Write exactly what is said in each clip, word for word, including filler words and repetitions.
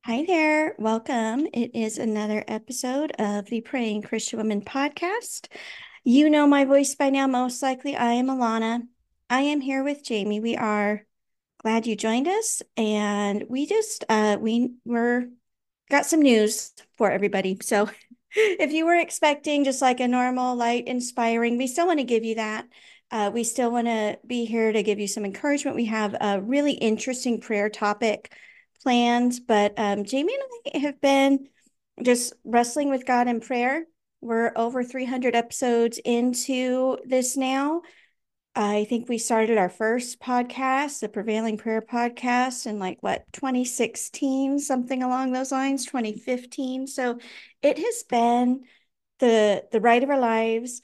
Hi there. Welcome. It is another episode of the Praying Christian Women podcast. You know my voice by now, most likely. I am Alana. I am here with Jamie. We are glad you joined us, and we just uh we were got some news for everybody. So if you were expecting just like a normal, light, inspiring, we still want to give you that. Uh, we still want to be here to give you some encouragement. We have a really interesting prayer topic planned, but um, Jamie and I have been just wrestling with God in prayer. We're over three hundred episodes into this now. I think we started our first podcast, the Prevailing Prayer podcast, in like what, twenty sixteen, something along those lines, twenty fifteen. So it has been the the ride of our lives.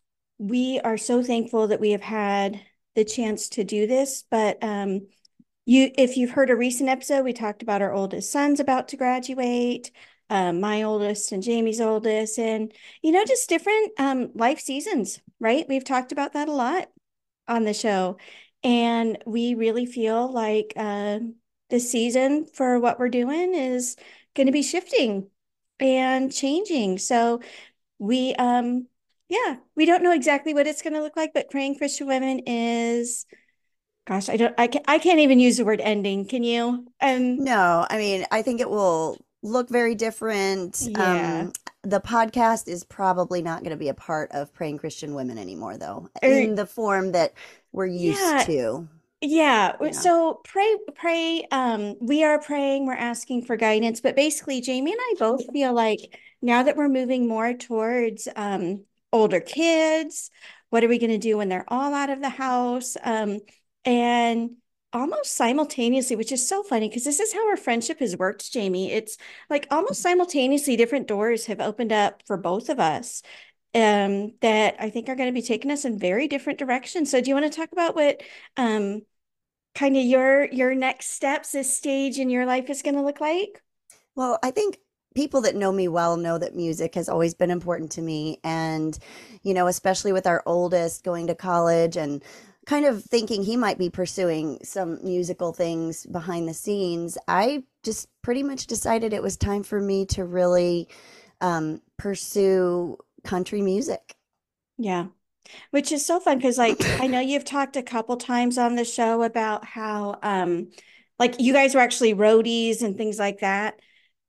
We are so thankful that we have had the chance to do this. But um, you, if you've heard a recent episode, we talked about our oldest son's about to graduate, um, my oldest and Jamie's oldest, and you know, just different um, life seasons, right? We've talked about that a lot on the show. And we really feel like uh, the season for what we're doing is going to be shifting and changing. So we, um, yeah, we don't know exactly what it's going to look like, but Praying Christian Women is, gosh, I don't, I can't, I can't even use the word ending. Can you? Um, No, I mean, I think it will look very different. yeah. Um, the podcast is probably not going to be a part of Praying Christian Women anymore, though, Or, in the form that we're used yeah, to. Yeah. Yeah. So pray, pray. Um, we are praying, we're asking for guidance, but basically, Jamie and I both feel like now that we're moving more towards um older kids, what are we going to do when they're all out of the house? Um, and almost simultaneously, which is so funny because this is how our friendship has worked, Jamie. It's like almost simultaneously different doors have opened up for both of us um that I think are going to be taking us in very different directions. So do you want to talk about what um kind of your your next steps, this stage in your life is going to look like? Well, I think people that know me well know that music has always been important to me. And, you know, especially with our oldest going to college and kind of thinking he might be pursuing some musical things behind the scenes, I just pretty much decided it was time for me to really um, pursue country music. Yeah, which is so fun because like I know you've talked a couple times on the show about how um like you guys were actually roadies and things like that.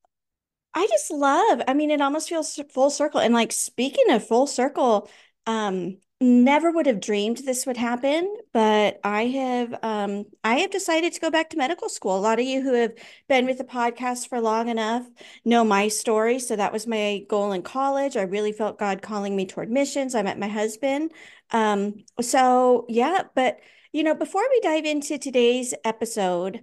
I just love, I mean, it almost feels full circle. And like speaking of full circle, um, never would have dreamed this would happen, but I have um I have decided to go back to medical school. A lot of you who have been with the podcast for long enough know my story. So that was my goal in college. I really felt God calling me toward missions. I met my husband. Um, so yeah, but you know, before we dive into today's episode,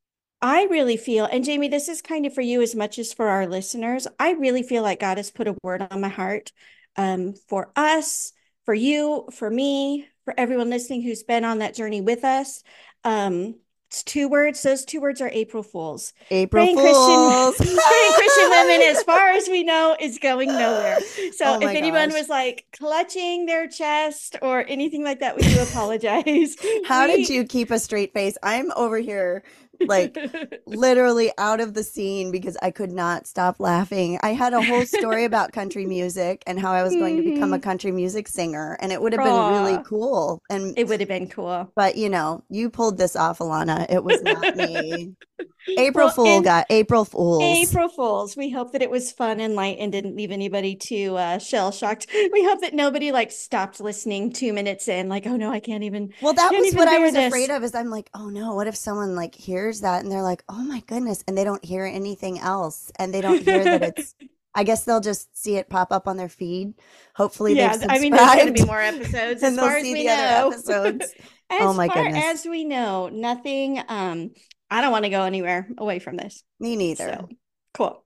I really feel, and Jamie, this is kind of for you as much as for our listeners. I really feel like God has put a word on my heart um, for us, for you, for me, for everyone listening who's been on that journey with us. Um, it's two words. Those two words are April Fools. April Praying Christian, Fools. praying Christian women, as far as we know, is going nowhere. So Oh if my anyone gosh. was like clutching their chest or anything like that, we do apologize. How did We you keep a straight face? I'm over here like literally out of the scene because I could not stop laughing. I had a whole story about country music and how I was going to become a hmm country music singer, and it would have been really Aw, cool. And it would have been cool. but you know, you pulled this off, Alana. It was not me. April Well, Fool in got April Fools. April Fools, we hope that it was fun and light and didn't leave anybody too uh, shell shocked. We hope that nobody like stopped listening two minutes in, like, oh no, I can't even, Well, that can't was what even I bear was afraid this. of is I'm like, oh no, what if someone like hears that and they're like, oh my goodness, and they don't hear anything else and they don't hear that it's I guess they'll just see it pop up on their feed. Hopefully they've Yeah, I mean, there's going to be subscribed more episodes as and they'll far as see we the other know. episodes. Oh As my far goodness. as we know, nothing, um, I don't want to go anywhere away from this. Me So neither. cool.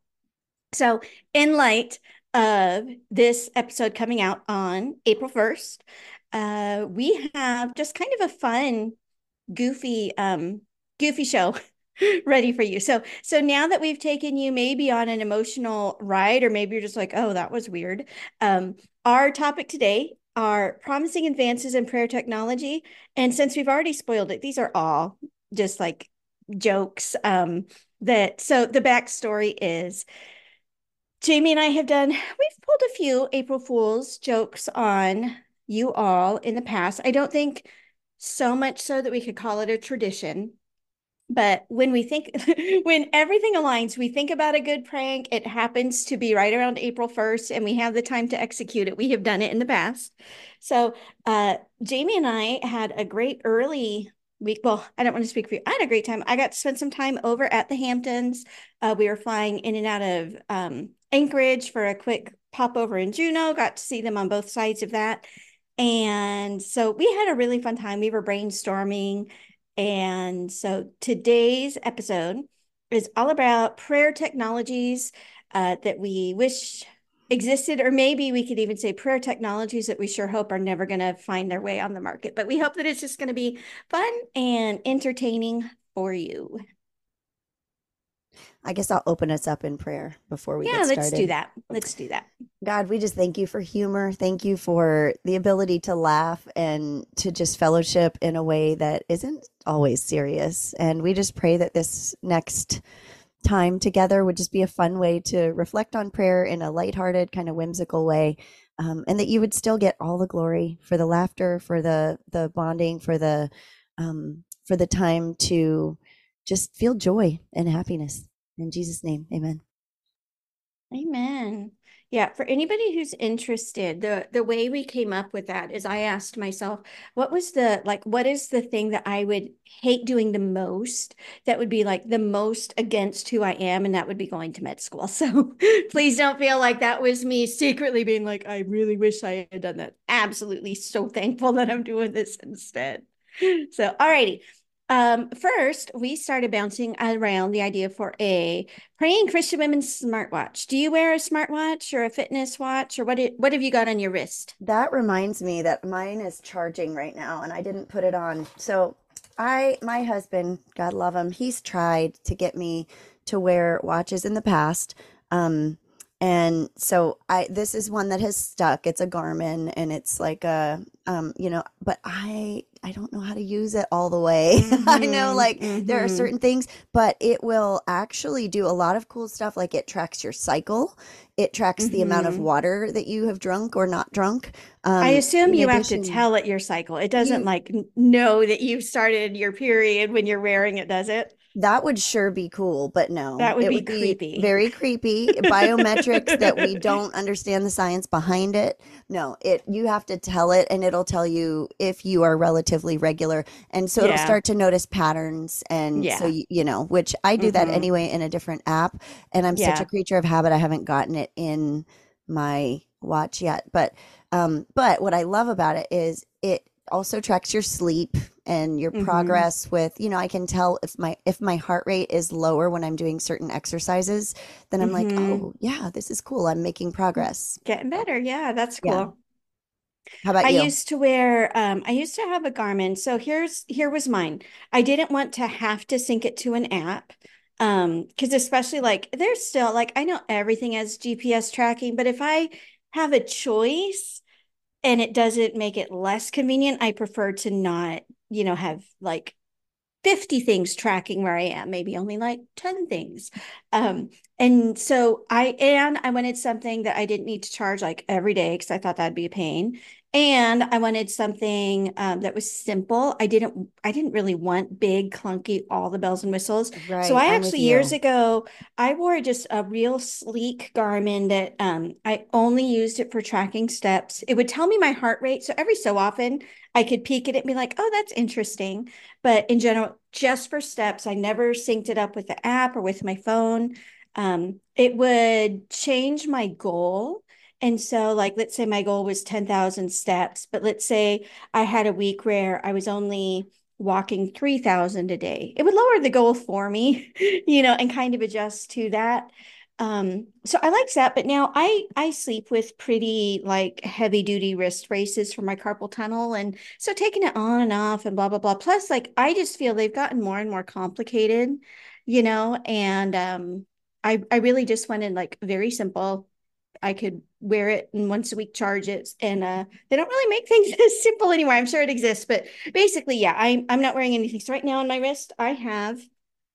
So, in light of this episode coming out on April first, uh, we have just kind of a fun, goofy, um, goofy show ready for you. So, so now that we've taken you maybe on an emotional ride, or maybe you're just like, oh, that was weird. Um, our topic today are promising advances in prayer technology. And since we've already spoiled it, these are all just like jokes. Um, that so the backstory is Jamie and I have done, we've pulled a few April Fool's jokes on you all in the past. I don't think so much so that we could call it a tradition. But when we think, when everything aligns, we think about a good prank. It happens to be right around April first, and we have the time to execute it. We have done it in the past. So, uh, Jamie and I had a great early week. Well, I don't want to speak for you. I had a great time. I got to spend some time over at the Hamptons. Uh, we were flying in and out of um, Anchorage for a quick pop over in Juneau, got to see them on both sides of that. And so we had a really fun time. We were brainstorming, and so today's episode is all about prayer technologies uh, that we wish existed, or maybe we could even say prayer technologies that we sure hope are never going to find their way on the market. But we hope that it's just going to be fun and entertaining for you. I guess I'll open us up in prayer before we Yeah, get let's do started. that. Let's do that. God, we just thank you for humor. Thank you for the ability to laugh and to just fellowship in a way that isn't always serious. And we just pray that this next time together would just be a fun way to reflect on prayer in a lighthearted, kind of whimsical way. Um, and that you would still get all the glory for the laughter, for the the bonding, for the um, for the time to just feel joy and happiness. In Jesus' name, amen. Amen. Yeah, for anybody who's interested, the the way we came up with that is I asked myself, what was the like what is the thing that I would hate doing the most that would be like the most against who I am, and that would be going to med school. So please don't feel like that was me secretly being like, I really wish I had done that. Absolutely so thankful that I'm doing this instead. So, alrighty. Um, first, we started bouncing around the idea for a praying Christian women's smartwatch. Do you wear a smartwatch or a fitness watch, or what? It, what have you got on your wrist? That reminds me that mine is charging right now and I didn't put it on. So I, my husband, God love him, he's tried to get me to wear watches in the past. Um, and so I, this is one that has stuck. It's a Garmin and it's like a, um, you know, but I, I don't know how to use it all the way. I know Mm-hmm, like there are mm-hmm. certain things, but it will actually do a lot of cool stuff. Like it tracks your cycle. It tracks the amount of Mm-hmm. water that you have drunk or not drunk. I Um, assume in you have to addition, tell it your cycle. It doesn't you like know that you've started your period when you're wearing it, does it? that would sure be cool, but no, That would it be would be creepy. very creepy. Biometrics that we don't understand the science behind it. No, it you have to tell it and it'll tell you if you are relatively regular. And so it'll Yeah. start to notice patterns and so Yeah. you, you know, which I do that Mm-hmm. anyway in a different app and I'm such a Yeah. creature of habit. I haven't gotten it in my watch yet. But um but what I love about it is it also tracks your sleep and your Mm-hmm. progress with, you know, I can tell if my if my heart rate is lower when I'm doing certain exercises, then I'm like, Mm-hmm. oh yeah, this is cool, I'm making progress. Getting So better. Yeah, that's yeah, cool. how about I you? used to wear, um, I used to have a Garmin. So here's here was mine. I didn't want to have to sync it to an app. Um, because especially like there's still like I know everything has G P S tracking, but if I have a choice and it doesn't make it less convenient, I prefer to not, you know, have like fifty things tracking where I am, maybe only like ten things. Um, and so I, and I wanted something that I didn't need to charge like every day because I thought that'd be a pain. And I wanted something um, that was simple. I didn't, I didn't really want big, clunky, all the bells and whistles. So Right, I I'm with actually years you. ago, I wore just a real sleek Garmin that um, I only used it for tracking steps. It would tell me my heart rate. So every so often I could peek at it and be like, oh, that's interesting. But in general, just for steps, I never synced it up with the app or with my phone. Um, it would change my goal. And so, like, let's say my goal was ten thousand steps, but let's say I had a week where I was only walking three thousand a day. It would lower the goal for me, you know, and kind of adjust to that. Um, so I like that, but now I I sleep with pretty like heavy duty wrist braces for my carpal tunnel, and so taking it on and off and blah blah blah. Plus, like I just feel they've gotten more and more complicated, you know, and um I I really just wanted like very simple. I could wear it and once a week charge it. And uh they don't really make things as simple anymore. I'm sure it exists, but basically, yeah, I'm I'm not wearing anything. So right now on my wrist, I have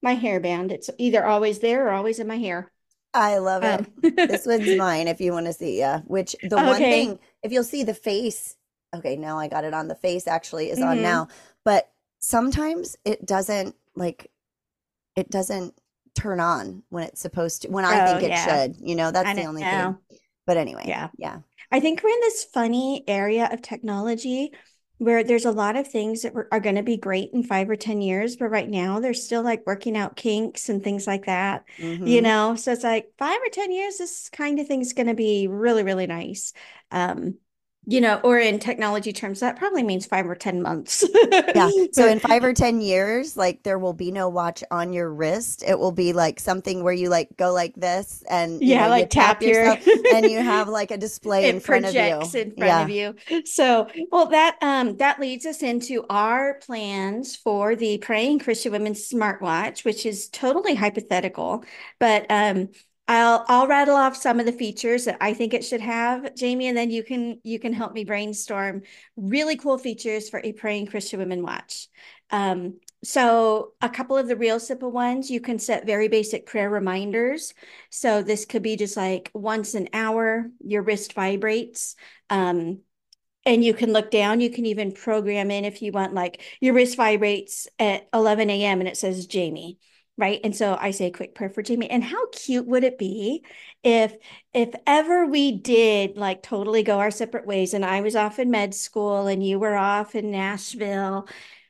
my hairband. It's either always there or always in my hair. I love it. Um, This one's mine if you want to see. Yeah. Which the one okay. thing, if you'll see the face, okay, now I got it on. The face actually is on Hmm. now, but sometimes it doesn't like it doesn't turn on when it's supposed to, when I Oh think it yeah, should. You know, that's the I only thing. know. But anyway, Yeah. yeah. I think we're in this funny area of technology where there's a lot of things that were, are going to be great in five or ten years, but right now they're still like working out kinks and things like that, you Mm-hmm. know? So it's like five or ten years, this kind of thing is going to be really, really nice. Um, you know, or in technology terms, that probably means five or ten months. Yeah. So But in five or ten years, like there will be no watch on your wrist. It will be like something where you like go like this and, you know, yeah, you like tap tap your yourself and you have like a display in it front of you. projects in front of Yeah. you. So, well, that um that leads us into our plans for the Praying Christian Women's smartwatch, which is totally hypothetical, but um I'll I'll rattle off some of the features that I think it should have, Jamie, and then you can you can help me brainstorm really cool features for a Praying Christian Women watch. Um, so a couple of the real simple ones, you can set very basic prayer reminders. So this could be just like once an hour, your wrist vibrates. Um, and you can look down. You can even program in if you want, like your wrist vibrates at eleven a m and it says Jamie, right? And so I say a quick prayer for Jamie. And how cute would it be if if ever we did like totally go our separate ways and I was off in med school and you were off in Nashville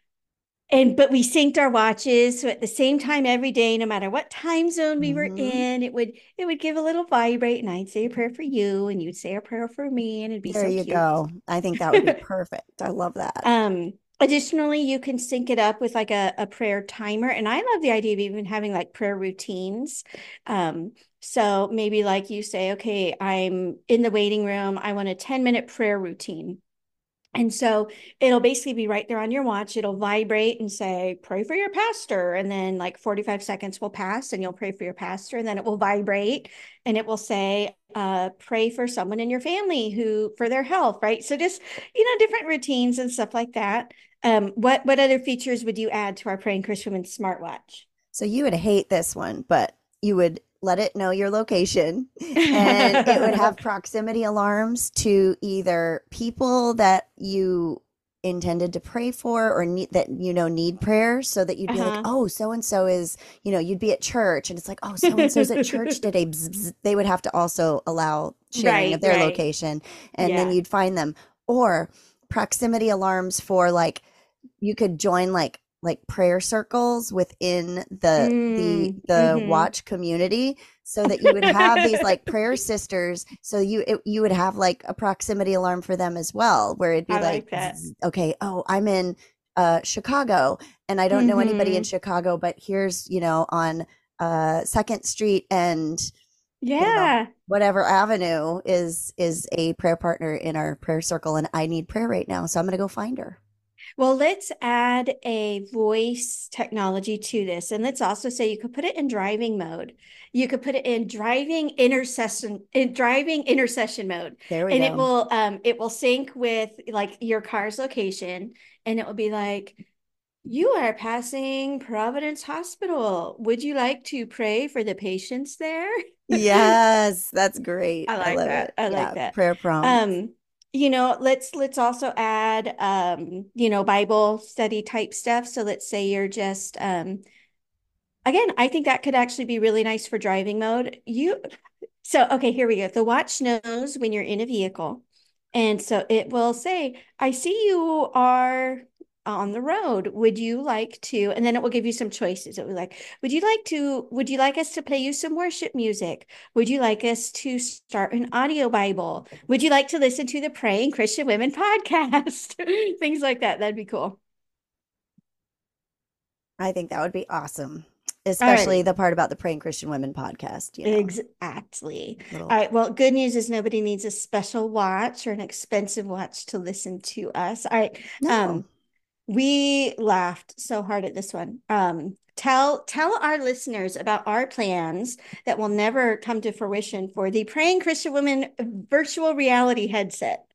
and but we synced our watches, so at the same time every day, no matter what time zone we were Mm-hmm. in, it would it would give a little vibrate, and I'd say a prayer for you, and you'd say a prayer for me, and it'd be There so you cute. go. I think that would be perfect. I love that. Um, additionally, you can sync it up with like a, a prayer timer, and I love the idea of even having like prayer routines. Um, so maybe like you say, okay, I'm in the waiting room. I want a ten minute prayer routine. And so it'll basically be right there on your watch. It'll vibrate and say, pray for your pastor. And then like forty-five seconds will pass and you'll pray for your pastor. And then it will vibrate and it will say, uh, pray for someone in your family who for their health, right? So just, you know, different routines and stuff like that. Um, what what other features would you add to our Praying Christian Women's smartwatch? So you would hate this one, but you would let it know your location and it would have proximity alarms to either people that you intended to pray for or need that you know need prayer so that you'd be like, Uh-huh. oh, so and so is, you know, you'd be at church and it's like, oh, so and so's at church today. Bzz, bzz. They would have to also allow sharing Right, of their right. location and then Yeah. you'd find them. Or proximity alarms for like you could join like like prayer circles within the the Mm, the hmm. watch community so that you would have these like prayer sisters so you it, you would have like a proximity alarm for them as well where it'd be I like like that. okay, oh, I'm in uh Chicago and I don't know anybody in Hmm. Chicago, but here's, you know, on uh Second Street and, you know, Yeah. whatever avenue is is a prayer partner in our prayer circle and I need prayer right now, so I'm going to go find her. Well, let's add a voice technology to this. And let's also say you could put it in driving mode. You could put it in driving intercession in driving intercession mode. There we And it go. will um it will sync with like your car's location and it will be like you are passing Providence Hospital. Would you like to pray for the patients there? Yes, that's great. I I like love that. it. I like Yeah, that. prayer prompts. Um, you know, let's let's also add um, you know, Bible study type stuff. So let's say you're just um again, I think that could actually be really nice for driving mode. You so okay, here we go. The watch knows when you're in a vehicle. And so it will say, I see you are on the road. Would you like to? And then it will give you some choices. It will be like, would you like to, would you like us to play you some worship music? Would you like us to start an audio Bible? Would you like to listen to the Praying Christian Women podcast? Things like that. That'd be cool. I think that would be awesome. All Especially right. the part about the Praying Christian Women podcast, you know. Exactly. All Little right. Well, good news is nobody needs a special watch or an expensive watch to listen to us. All right. No. Um, we laughed so hard at this one. Um, tell tell our listeners about our plans that will never come to fruition for the Praying Christian Women virtual reality headset.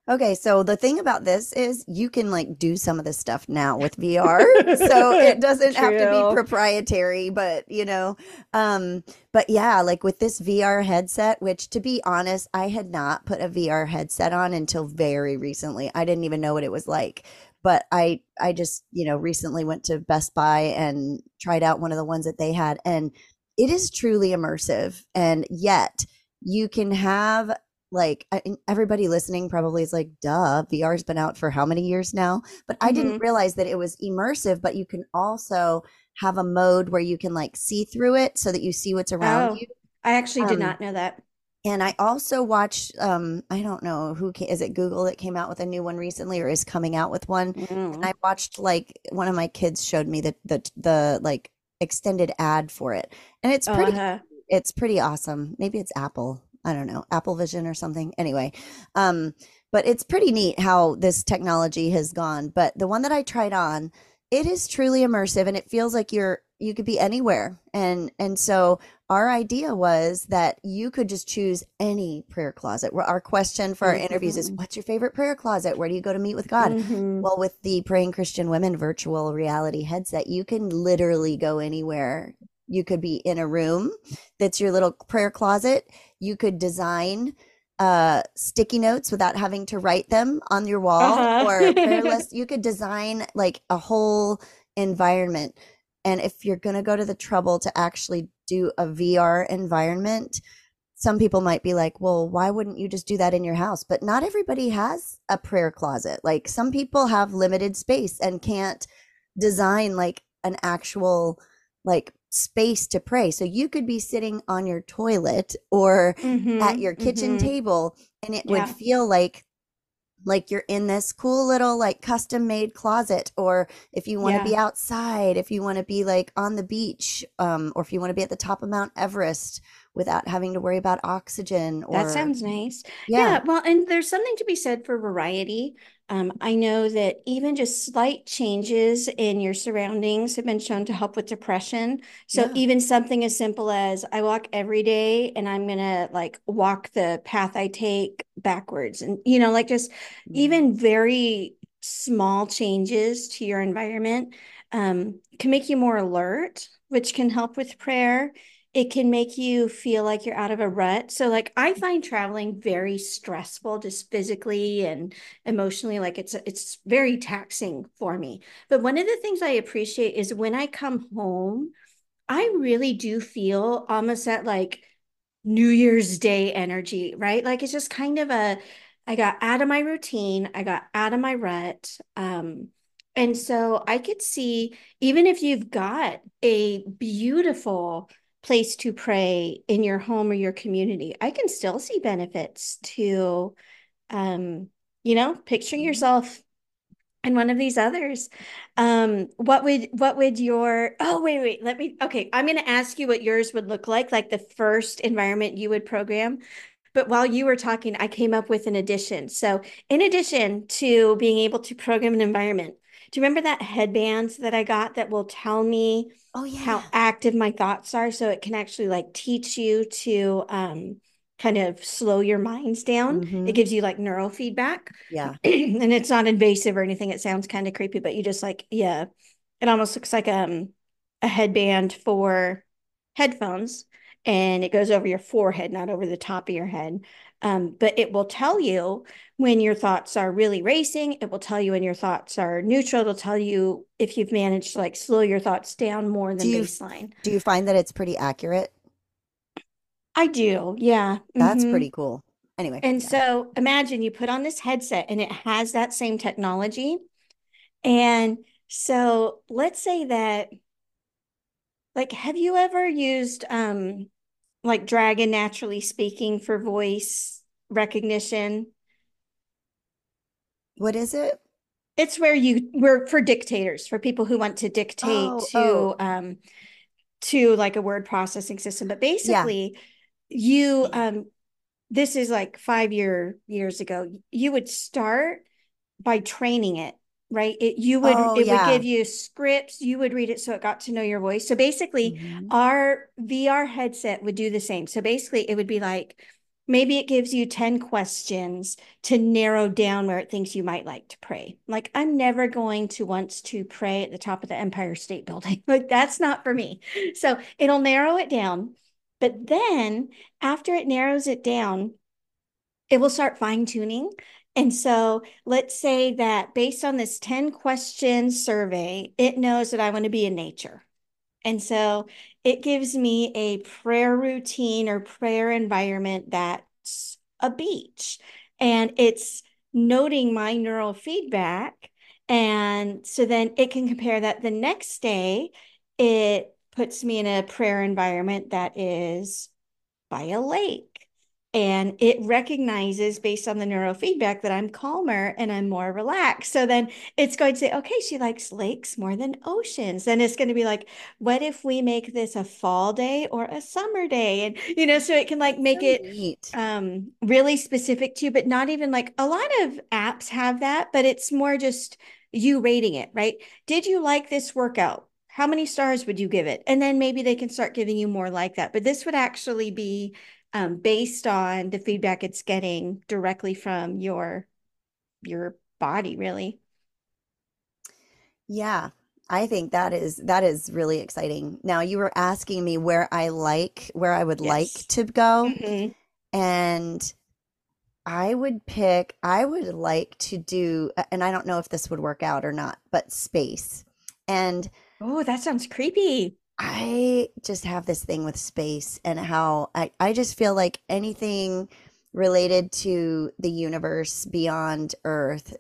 Okay, so the thing about this is you can like do some of this stuff now with V R. So it doesn't have to be True. proprietary, but you know, um, but yeah, like with this V R headset, which to be honest, I had not put a V R headset on until very recently. I didn't even know what it was like. But I I just, you know, recently went to Best Buy and tried out one of the ones that they had, and it is truly immersive. And yet you can have like I, everybody listening probably is like, duh, V R's been out for how many years now? But I didn't Hmm. realize that it was immersive, but you can also have a mode where you can like see through it so that you see what's around Oh, you. I actually did Um, not know that. and I also watched, um, I don't know who ca- is it Google that came out with a new one recently or is coming out with one. And Mm. I watched like one of my kids showed me the the the like extended ad for it. And it's Oh, pretty uh-huh. it's pretty awesome. Maybe it's Apple. I don't know, Apple Vision or something. Anyway, um, but it's pretty neat how this technology has gone. But the one that I tried on, it is truly immersive and it feels like you're you could be anywhere. And and so our idea was that you could just choose any prayer closet. Our question for our interviews is, Hmm. what's your favorite prayer closet? Where do you go to meet with God? Hmm. Well, with the Praying Christian Women virtual reality headset, you can literally go anywhere. You could be in a room that's your little prayer closet. You could design uh, sticky notes without having to write them on your wall or prayer Uh-huh. list. You could design like a whole environment. And if you're going to go to the trouble to actually do a V R environment, some people might be like, well, why wouldn't you just do that in your house? But not everybody has a prayer closet. Like some people have limited space and can't design like an actual like space to pray. So you could be sitting on your toilet or at Hmm. your kitchen Hmm. table and it would Yeah. feel like like you're in this cool little like custom made closet, or if you want to Yeah. be outside, if you want to be like on the beach, um, or if you want to be at the top of Mount Everest without having to worry about oxygen That or sounds nice. yeah. Yeah, well, and there's something to be said for variety. Um, I know that even just slight changes in your surroundings have been shown to help with depression. So Yeah. even something as simple as I walk every day and I'm gonna like walk the path I take backwards. And you know, like just Mhm. even very small changes to your environment um, can make you more alert, which can help with prayer. It can make you feel like you're out of a rut. So like I find traveling very stressful just physically and emotionally, like it's it's very taxing for me. But one of the things I appreciate is when I come home, I really do feel almost that like New Year's Day energy, right? Like it's just kind of a I got out of my routine, I got out of my rut. Um and so I could see, even if you've got a beautiful place to pray in your home or your community, I can still see benefits to, um, you know, picturing Mhm. yourself in one of these others. Um, what would what would your oh wait, wait, let me okay, I'm gonna ask you what yours would look like, like the first environment you would program. But while you were talking, I came up with an addition. So, in addition to being able to program an environment, do you remember that headband that I got that will tell me Oh yeah. how active my thoughts are? So it can actually like teach you to um, kind of slow your minds down. It Hmm. gives you like neurofeedback, Yeah. and it's not invasive or anything. It sounds kind of creepy, but you just like, yeah, it almost looks like um, a headband for headphones, and it goes over your forehead, not over the top of your head. Um, but it will tell you when your thoughts are really racing. It will tell you when your thoughts are neutral. It'll tell you if you've managed to like slow your thoughts down more Do than you baseline. do you find that it's pretty accurate? I do, yeah. That's Hmm. pretty cool. Anyway, And yeah. so imagine you put on this headset and it has that same technology. And so let's say that, like, have you ever used um like Dragon Naturally Speaking for voice recognition? What is it? It's where you we're for dictators, for people who want to dictate Oh, oh, to um to like a word processing system. But yeah. basically, you um this is like five year years ago. You would start by training it, right? It you would Oh, it would yeah. give you scripts, you would read it so it got to know your voice. So basically, Hmm. our V R headset would do the same. So basically, it would be like maybe it gives you ten questions to narrow down where it thinks you might like to pray. Like, I'm never going to want to pray at the top of the Empire State Building. Like, that's not for me. So it'll narrow it down. But then after it narrows it down, it will start fine tuning. And so let's say that based on this ten question survey, it knows that I want to be in nature. And so it gives me a prayer routine or prayer environment that's a beach. And it's noting my neural feedback. And so then it can compare that the next day. It puts me in a prayer environment that is by a lake. And it recognizes based on the neurofeedback that I'm calmer and I'm more relaxed. So then it's going to say, okay, she likes lakes more than oceans. Then it's going to be like, what if we make this a fall day or a summer day? And, you know, so it can like make So it neat. um, really specific to you, but not even like a lot of apps have that, but it's more just you rating it, right? Did you like this workout? How many stars would you give it? And then maybe they can start giving you more like that. But this would actually be um, based on the feedback it's getting directly from your your body, really. Yeah, I think that is that is really exciting. Now, you were asking me where I like where I would like Yes. to go, Mm-hmm. and I would pick I would like to do, and I don't know if this would work out or not, but space. And Oh, that sounds creepy. I just have this thing with space and how I, I just feel like anything related to the universe beyond Earth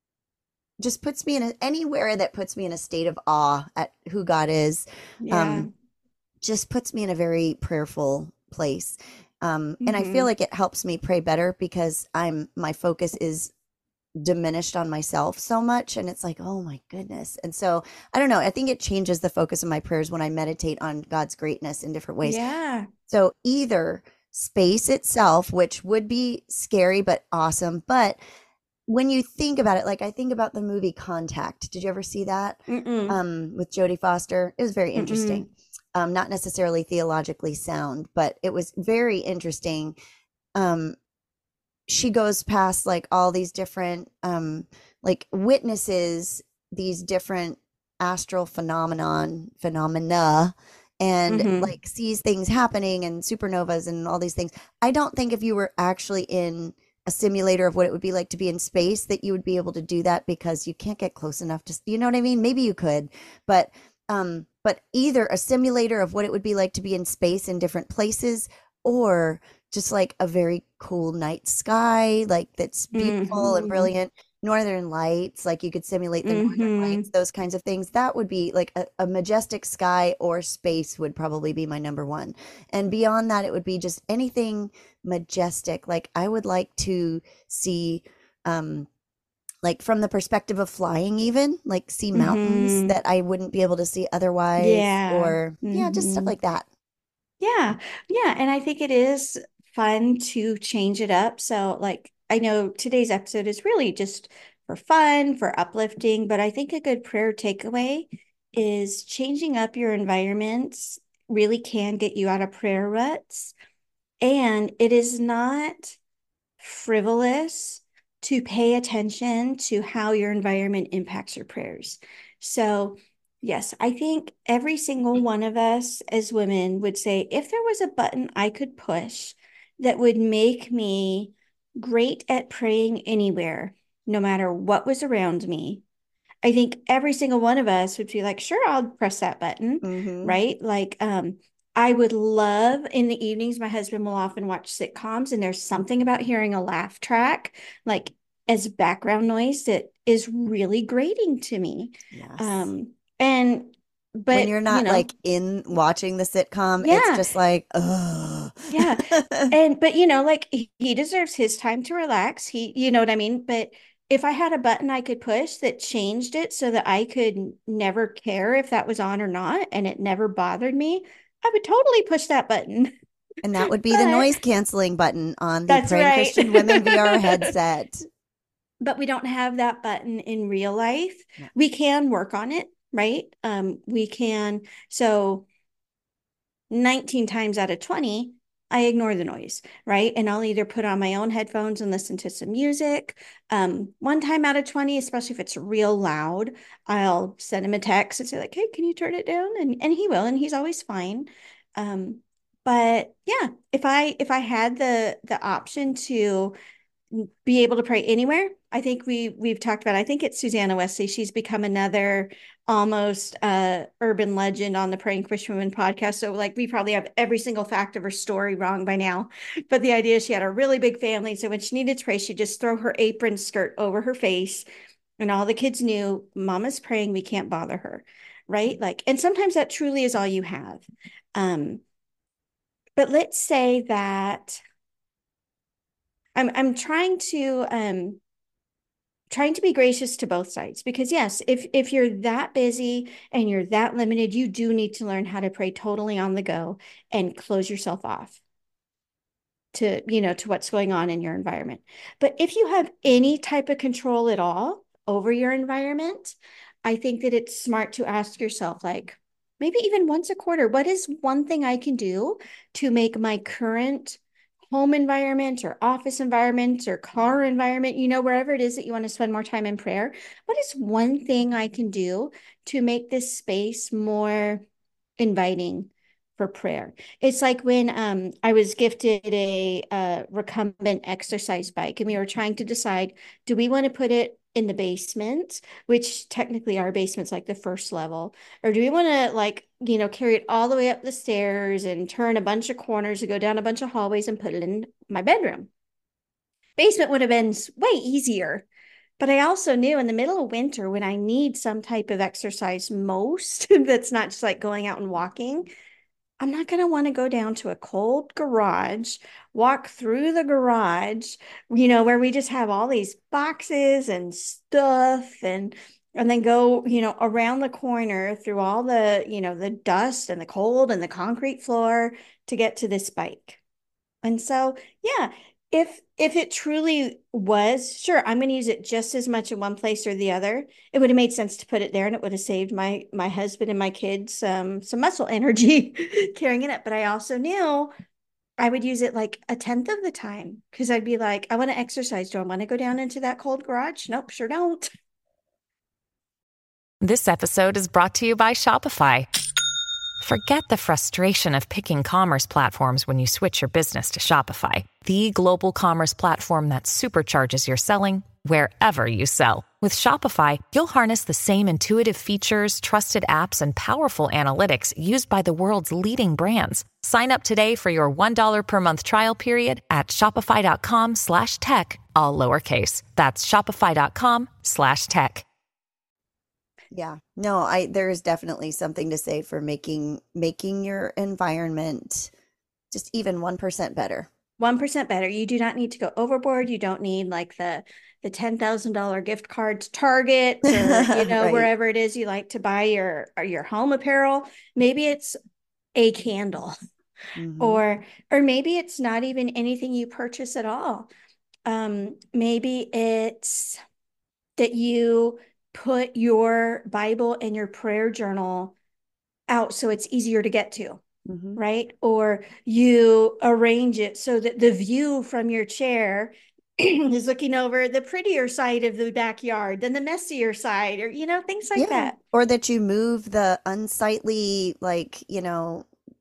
just puts me in a, anywhere that puts me in a state of awe at who God is, Yeah. um, just puts me in a very prayerful place. Um, and I feel Mm-hmm. like it helps me pray better because I'm my focus is diminished on myself so much, and it's like, oh my goodness. And so I don't know, I think it changes the focus of my prayers when I meditate on God's greatness in different ways. Yeah. So either space itself, which would be scary but awesome, but when you think about it, like I think about the movie Contact. Did you ever see that? Mm-mm. Um, with Jodie Foster. It was very interesting. Mm-mm. Um, not necessarily theologically sound, but it was very interesting. Um, she goes past like all these different um like witnesses these different astral phenomenon phenomena, and Mm-hmm. like sees things happening and supernovas and all these things. I don't think if you were actually in a simulator of what it would be like to be in space that you would be able to do that, because you can't get close enough to, you know what I mean? Maybe you could, but um but either a simulator of what it would be like to be in space in different places, or just like a very cool night sky, like that's beautiful and Mm-hmm. brilliant. Northern lights, like you could simulate the northern lights, Mm-hmm. those kinds of things. That would be like a, a majestic sky, or space would probably be my number one. And beyond that, it would be just anything majestic. Like I would like to see, um, like from the perspective of flying, even like see mountains Mm-hmm. that I wouldn't be able to see otherwise, Yeah. or yeah, just stuff Mm-hmm. like that. Yeah. Yeah. And I think it is fun to change it up. So, like, I know today's episode is really just for fun, for uplifting, but I think a good prayer takeaway is changing up your environments really can get you out of prayer ruts. And it is not frivolous to pay attention to how your environment impacts your prayers. So, yes, I think every single one of us as women would say if there was a button I could push that would make me great at praying anywhere, no matter what was around me, I think every single one of us would be like, sure, I'll press that button, Mm-hmm. right? Like, um, I would love in the evenings, my husband will often watch sitcoms, and there's something about hearing a laugh track, like as background noise, that is really grating to me. Yes. Um, and, When but, you're you not know, like in watching the sitcom, it's yeah, just like, oh. yeah. And but you know, like he, he deserves his time to relax. He, you know what I mean? But if I had a button I could push that changed it so that I could never care if that was on or not, and it never bothered me, I would totally push that button. And that would be the But noise canceling button on the that's Praying right. Christian Women V R headset. But we don't have that button in real life. No. We can work on it, right? Um, we can. So nineteen times out of twenty, I ignore the noise, right? And I'll either put on my own headphones and listen to some music. Um, one time out of twenty, especially if it's real loud, I'll send him a text and say, like, hey, can you turn it down? And and he will, and he's always fine. Um, but yeah, if I if I had the the option to be able to pray anywhere. I think we we've talked about, I think it's Susanna Wesley. She's become another almost uh urban legend on the Praying Christian Women podcast. So like we probably have every single fact of her story wrong by now. But the idea is she had a really big family. So when she needed to pray, she'd just throw her apron skirt over her face. And all the kids knew mama's praying, we can't bother her. Right. Like, and sometimes that truly is all you have. Um, but let's say that I'm I'm trying to um trying to be gracious to both sides because yes, if if you're that busy and you're that limited, you do need to learn how to pray totally on the go and close yourself off to, you know, to what's going on in your environment. But if you have any type of control at all over your environment, I think that it's smart to ask yourself, like, maybe even once a quarter, what is one thing I can do to make my current home environment or office environment or car environment, you know, wherever it is that you want to spend more time in prayer, what is one thing I can do to make this space more inviting for prayer? It's like when um, I was gifted a, a recumbent exercise bike, and we were trying to decide, do we want to put it in the basement, which technically our basement's like the first level, or do we want to like, you know, carry it all the way up the stairs and turn a bunch of corners and go down a bunch of hallways and put it in my bedroom? Basement would have been way easier. But I also knew in the middle of winter when I need some type of exercise most, that's not just like going out and walking, I'm not going to want to go down to a cold garage, walk through the garage, you know, where we just have all these boxes and stuff and and then go, you know, around the corner through all the, you know, the dust and the cold and the concrete floor to get to this bike. And so, yeah, if if it truly was, sure, I'm going to use it just as much in one place or the other. It would have made sense to put it there, and it would have saved my my husband and my kids um, some muscle energy carrying it up. But I also knew I would use it like a tenth of the time because I'd be like, I want to exercise. Do I want to go down into that cold garage? Nope, sure don't. This episode is brought to you by Shopify. Forget the frustration of picking commerce platforms when you switch your business to Shopify, the global commerce platform that supercharges your selling wherever you sell. With Shopify, you'll harness the same intuitive features, trusted apps, and powerful analytics used by the world's leading brands. Sign up today for your one dollar per month trial period at shopify.com slash tech, all lowercase. That's shopify.com slash tech. Yeah, no, I there is definitely something to say for making making your environment just even one percent better. one percent better. You do not need to go overboard. You don't need like the the ten thousand dollars gift card to Target or, you know, Right. wherever it is you like to buy your or your home apparel. Maybe it's a candle hmm or or maybe it's not even anything you purchase at all. Um, maybe it's that you put your Bible and your prayer journal out so it's easier to get to, hmm right? Or you arrange it so that the view from your chair is looking over the prettier side of the backyard than the messier side, or, you know, things like Yeah. that. Or that you move the unsightly, like, you know,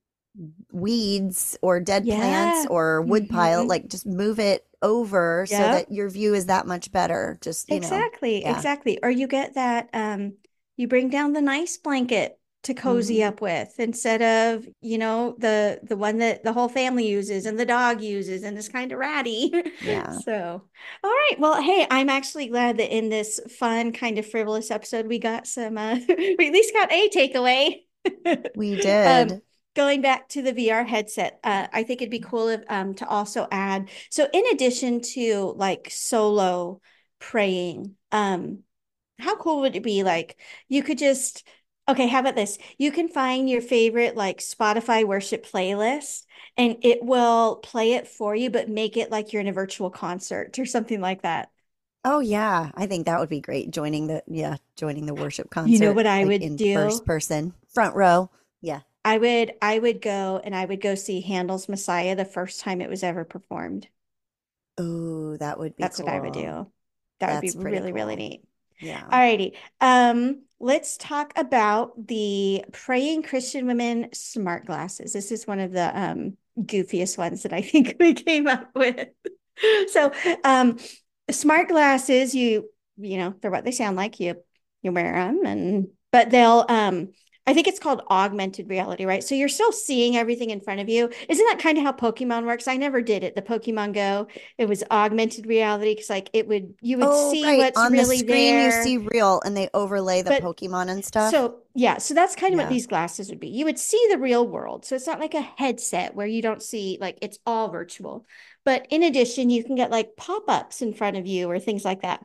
weeds or dead plants Yeah. or wood pile, Mm-hmm. like just move it over so Yep. that your view is that much better. Just, you know, Exactly. yeah. Exactly. Or you get that, um, you bring down the nice blanket to cozy hmm up with instead of, you know, the the one that the whole family uses and the dog uses and is kind of ratty. Yeah, So, all right. Well, hey, I'm actually glad that in this fun, kind of frivolous episode, we got some, uh, we at least got a takeaway. we Um, did. going back to the V R headset, uh, I think it'd be cool if, um, to also add, so in addition to like solo praying, um, how cool would it be? Like you could just, okay, how about this? You can find your favorite like Spotify worship playlist and it will play it for you, but make it like you're in a virtual concert or something like that. Oh yeah, I think that would be great. Joining the yeah, joining the worship You know concert what I like would in do? first person, front row. Yeah. I would I would go and I would go see Handel's Messiah the first time it was ever performed. Ooh, that would be That's what I would cool. do. That would be That's pretty really, really cool. neat. Yeah. Alrighty. Um, let's talk about the Praying Christian Women smart glasses. This is one of the um goofiest ones that I think we came up with. So, um, smart glasses, you you know, they're what they sound like. You you wear them, and but they'll um I think it's called augmented reality, right? So you're still seeing everything in front of you. Isn't that kind of how Pokemon works? I never did it. The Pokemon Go, it was augmented reality because like it would you would Oh, see right. what's On the really screen, you there. see real and they overlay the But Pokemon and stuff. so yeah, so that's kind of what Yeah. these glasses would be. You would see the real world. So it's not like a headset where you don't see like it's all virtual. But in addition, you can get like pop-ups in front of you or things like that.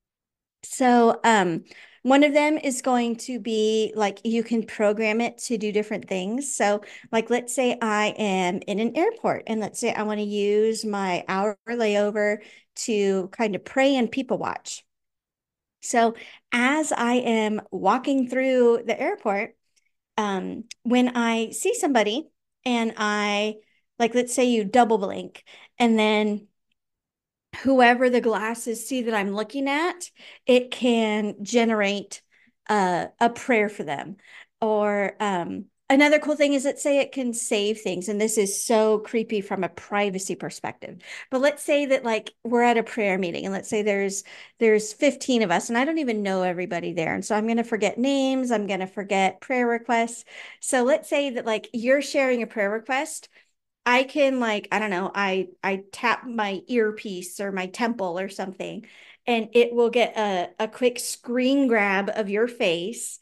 So um one of them is going to be like you can program it to do different things. So like let's say I am in an airport and let's say I want to use my hour layover to kind of pray and people watch. So as I am walking through the airport, um, when I see somebody and I, like, let's say you double blink, and then whoever the glasses see that I'm looking at, it can generate uh, a prayer for them. Or um, another cool thing is that say it can save things. And this is so creepy from a privacy perspective. But let's say that like we're at a prayer meeting and let's say there's there's fifteen of us and I don't even know everybody there. And so I'm going to forget names, I'm going to forget prayer requests. So let's say that like you're sharing a prayer request. I can like, I don't know, I I tap my earpiece or my temple or something, and it will get a, a quick screen grab of your face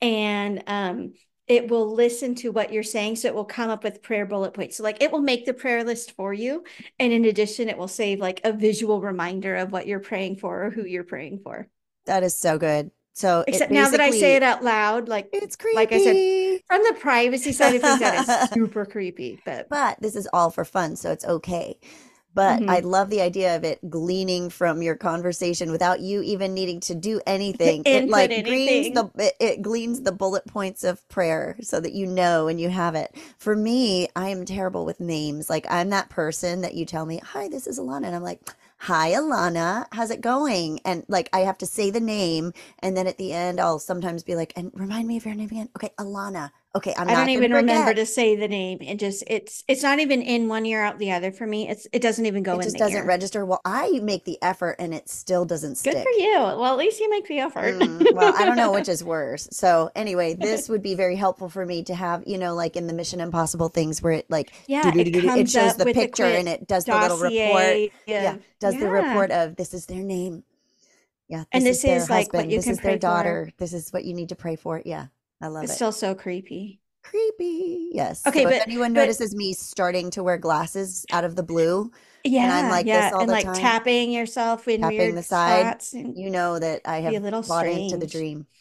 and um it will listen to what you're saying. So it will come up with prayer bullet points. So like it will make the prayer list for you. And in addition, it will save like a visual reminder of what you're praying for or who you're praying for. That is so good. So it Except now that I say basically, it out loud, like it's like I said, creepy. from the privacy side of things, that is super creepy. But But this is all for fun, so it's okay. But I mhm. love the idea of it gleaning from your conversation without you even needing to do anything. It Input like gleans anything. the it, it gleans the bullet points of prayer so that you know and you have it. For me, I am terrible with names. Like I'm that person that you tell me, "Hi, this is Alana," and I'm like, "Hi, Alana, how's it going?" And like I have to say the name, and then at the end, I'll sometimes be like, "And remind me of your name again." Okay, Alana. Okay, I'm I don't not gonna even remember forget. to say the name. It just it's it's not even in one ear out the other for me. It's it doesn't even go It in just the doesn't ear. register. Well, I make the effort and it still doesn't Good for stick. you. Well, at least you make the effort. Mm, well, I don't know which is worse. So anyway, this would be very helpful for me to have, you know, like in the Mission Impossible things where it like do Yeah, do do it do do. It comes shows up the with a picture and quick it does the little report. dossier Yeah, of does the yeah. report of this is their name. Yeah, And this is this their is like what husband. you This can is their pray for. daughter. This is what you need to pray for. Yeah, I love It's it. still so creepy. Creepy. Yes. So Okay, if but anyone but notices me starting to wear glasses out of the blue and I'm yeah, like this yeah. all And the like time, tapping yourself in tapping the weird side, spots and you know that I be a have little bought into the strange. dream.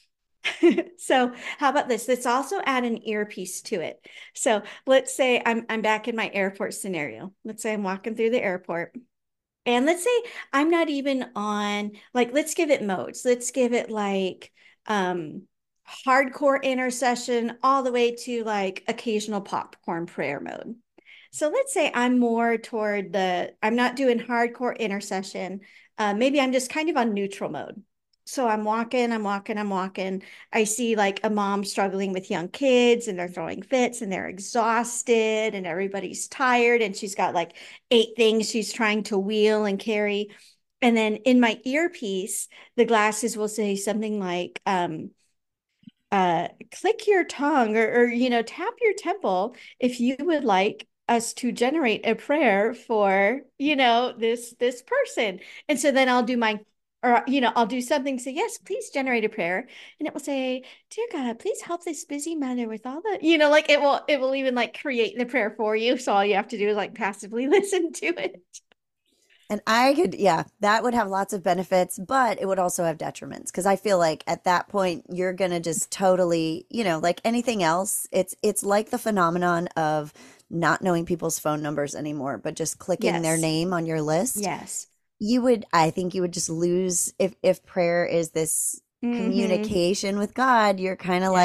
So how about this? Let's also add an earpiece to it. So let's say I'm I'm back in my airport scenario. Let's say I'm walking through the airport. And let's say I'm not even on like let's give it modes. Let's give it like um hardcore intercession all the way to like occasional popcorn prayer mode. So let's say I'm more toward the I'm not doing hardcore intercession. Uh, maybe I'm just kind of on neutral mode. So I'm walking, I'm walking, I'm walking. I see like a mom struggling with young kids and they're throwing fits and they're exhausted and everybody's tired and she's got like eight things she's trying to wheel and carry. And then in my earpiece, the glasses will say something like, um, uh, click your tongue or, or, you know, tap your temple if you would like us to generate a prayer for, you know, this this person. And so then I'll do my or you know, I'll do something say, yes, please generate a prayer. And it will say, dear God, please help this busy mother with all the, you know, like it will it will even like create the prayer for you. So all you have to do is like passively listen to it. And I could, yeah, that would have lots of benefits, but it would also have detriments because I feel like at that point you're going to just totally, you know, like anything else, it's it's like the phenomenon of not knowing people's phone numbers anymore, but just clicking their Yes. name on your list. Yes. You would, I think you would just lose if if prayer is this Mm-hmm. communication with God, you're kind of Yeah. like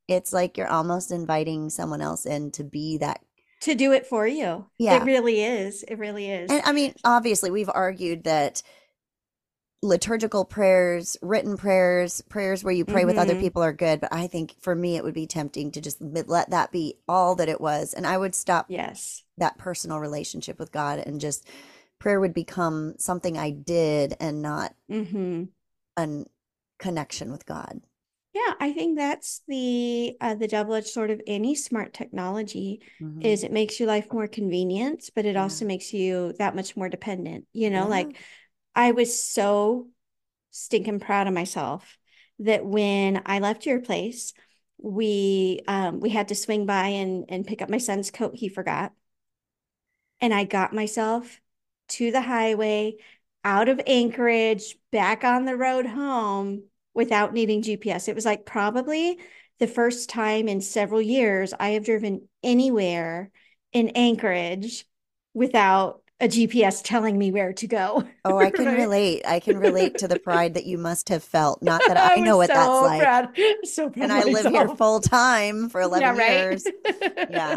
it's like you're almost inviting someone else in to be that. To do it for you. It Yeah. really is. It really is. And I mean, obviously, we've argued that liturgical prayers, written prayers, prayers where you pray with other Mhm. people are good. But I think for me, it would be tempting to just let that be all that it was. And I would stop Yes. that personal relationship with God, and just prayer would become something I did and not hmm a connection with God. Yeah, I think that's the uh, the double-edged sword of any smart technology Mm-hmm. is it makes your life more convenient, but it Yeah. also makes you that much more dependent. You know, Yeah. like I was so stinking proud of myself that when I left your place, we um we had to swing by and and pick up my son's coat he forgot. And I got myself to the highway, out of Anchorage, back on the road home without needing G P S. It was like probably the first time in several years I have driven anywhere in Anchorage without a G P S telling me where to go. Oh, I can Right? relate. I can relate to the pride that you must have felt. Not that I I know was what that's so like. proud, so proud And of I live here myself. full time for Yeah, eleven right. years. Yeah.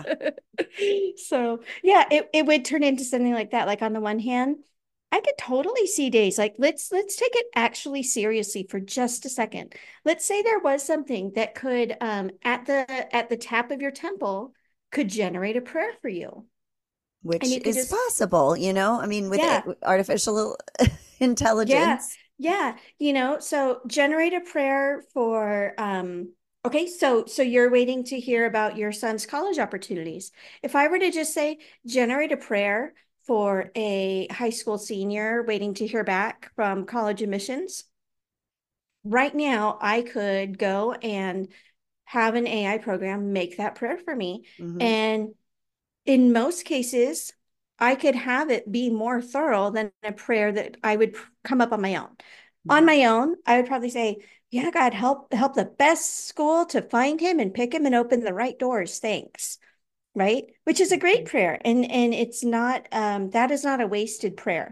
So yeah, it, it would turn into something like that. Like on the one hand, I could totally see days like let's let's take it actually seriously for just a second. Let's say there was something that could um at the at the tap of your temple could generate a prayer for you. And Which you could is just possible, you know? I mean, with yeah, artificial yeah, intelligence. yeah, you know, so generate a prayer for um okay, so so you're waiting to hear about your son's college opportunities. If I were to just say generate a prayer for a high school senior waiting to hear back from college admissions, right now I could go and have an A I program make that prayer for me. Mm-hmm. And in most cases, I could have it be more thorough than a prayer that I would come up on my own. On Mm-hmm. my own, I would probably say, "Yeah, God, help help the best school to find him and pick him and open the right doors. Thanks." Right? Which is a great prayer. And and it's not um that is not a wasted prayer.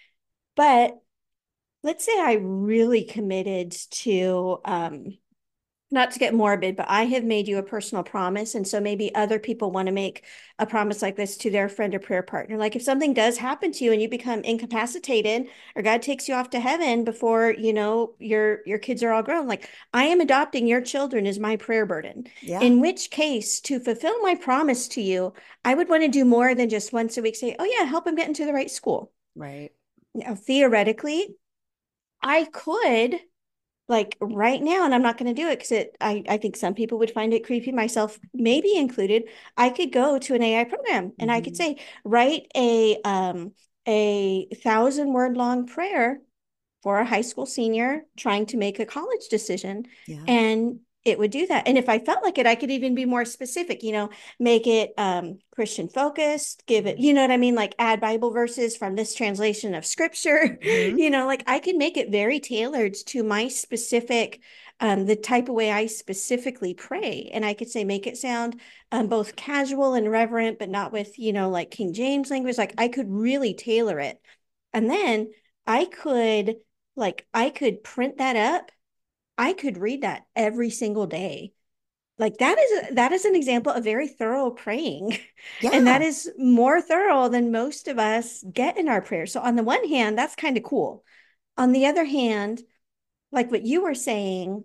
But let's say I really committed to um not to get morbid, but I have made you a personal promise. And so maybe other people want to make a promise like this to their friend or prayer partner. Like if something does happen to you and you become incapacitated or God takes you off to heaven before, you know, your your kids are all grown, like I am adopting your children as my prayer burden. Yeah. In which case, to fulfill my promise to you, I would want to do more than just once a week say, oh yeah, help them get into the right school. Right. Now, theoretically, I could like right now, and I'm not going to do it because it I, I think some people would find it creepy, myself maybe included. I could go to an A I program and I could Mm-hmm. say, write a um a thousand word long prayer for a high school senior trying to make a college decision. Yeah. And it would do that. And if I felt like it, I could even be more specific, you know, make it um, Christian focused, give it, you know what I mean? Like add Bible verses from this translation of scripture, Mm-hmm. you know, like I can make it very tailored to my specific, um, the type of way I specifically pray. And I could say, make it sound um, both casual and reverent, but not with, you know, like King James language. Like I could really tailor it. And then I could like I could print that up. I could read that every single day. Like that is that is an example of very thorough praying. And that Yeah. is more thorough than most of us get in our prayers. So on the one hand, that's kind of cool. On the other hand, like what you were saying,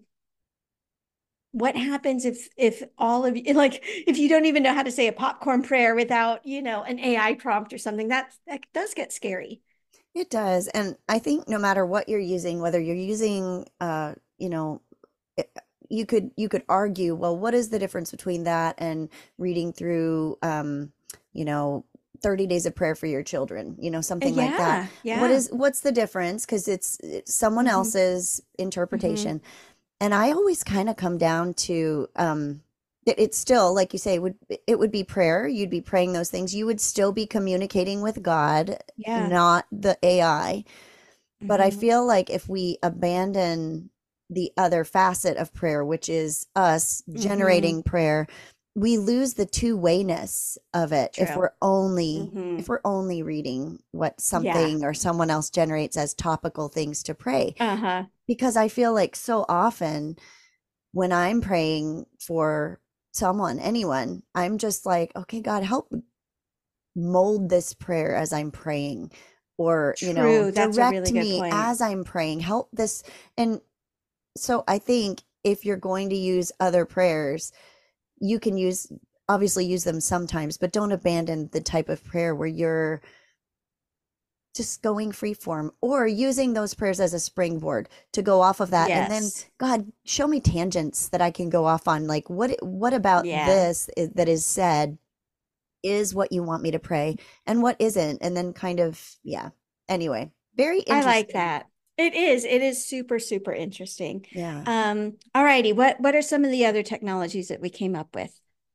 what happens if if all of you like if you don't even know how to say a popcorn prayer without, you know, an A I prompt or something, that that does get scary. It does. And I think no matter what you're using, whether you're using, uh, you know, it, you could you could argue, well, what is the difference between that and reading through, um, you know, thirty days of prayer for your children, you know, something like that. Yeah, What yeah. is what's the difference? Because it's, it's someone hmm else's hmm interpretation. And I always kind of come down to, um, it, it's still like you say, would it would be prayer. You'd be praying those things. You would still be communicating with God, Yeah. not the A I. But I hmm feel like if we abandon the other facet of prayer, which is us hmm generating prayer, we lose the two-wayness of it if True. we're only hmm if we're only reading what Yeah. something or someone else generates as topical things to pray. Uh-huh. Because I feel like so often when I'm praying for someone, anyone, I'm just like, okay, God, help mold this prayer as I'm praying, or, you know, True. That's a really direct good me point. as I'm praying, help this. And so I think if you're going to use other prayers, you can use, obviously use them sometimes, but don't abandon the type of prayer where you're just going free form, or using those prayers as a springboard to go off of that. And then, Yes. God, show me tangents that I can go off on. Like, what, what about Yeah. this is, that is said is what you want me to pray, and what isn't. And then kind of, yeah. Anyway, very I like interesting. that. It is. It is super, super interesting. Yeah. Um, all righty. What what are some of the other technologies that we came up with?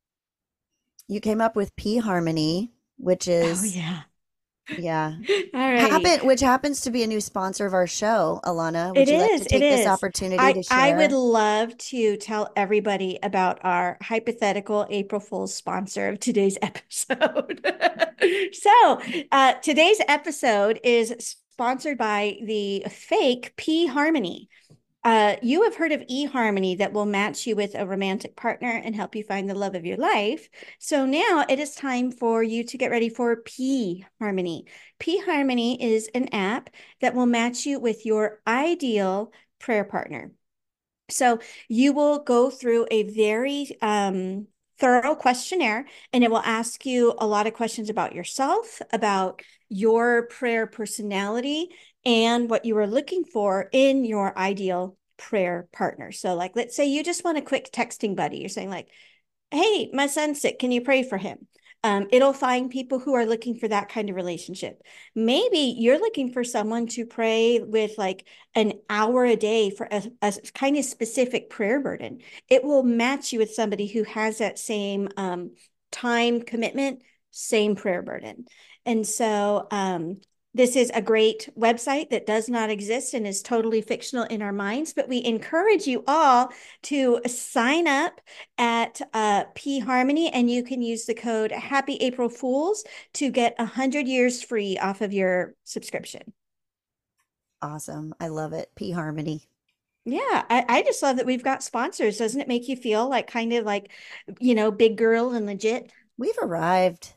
You came up with P Harmony, which Oh is, yeah. yeah, All righty. happen, which happens to be a new sponsor of our show. Alana, would It you like to is. It take this is. opportunity I to I would share? love to tell everybody about our hypothetical April Fool's sponsor of today's episode. So, uh, today's episode is sponsored by the fake P Harmony. Uh, you have heard of eHarmony that will match you with a romantic partner and help you find the love of your life. So now it is time for you to get ready for P Harmony. P Harmony is an app that will match you with your ideal prayer partner. So you will go through a very um, thorough questionnaire, and it will ask you a lot of questions about yourself, about your prayer personality, and what you are looking for in your ideal prayer partner. So, like, let's say you just want a quick texting buddy. You're saying, like, hey, my son's sick. Can you pray for him? Um, it'll find people who are looking for that kind of relationship. Maybe you're looking for someone to pray with like an hour a day for a, a kind of specific prayer burden. It will match you with somebody who has that same um, time commitment, same prayer burden. And so um, this is a great website that does not exist and is totally fictional in our minds, but we encourage you all to sign up at uh, P Harmony, and you can use the code Happy April Fools to get a hundred years free off of your subscription. Awesome. I love it. P Harmony. Yeah, I, I just love that we've got sponsors. Doesn't it make you feel like kind of like, you know, big girl and legit? We've arrived.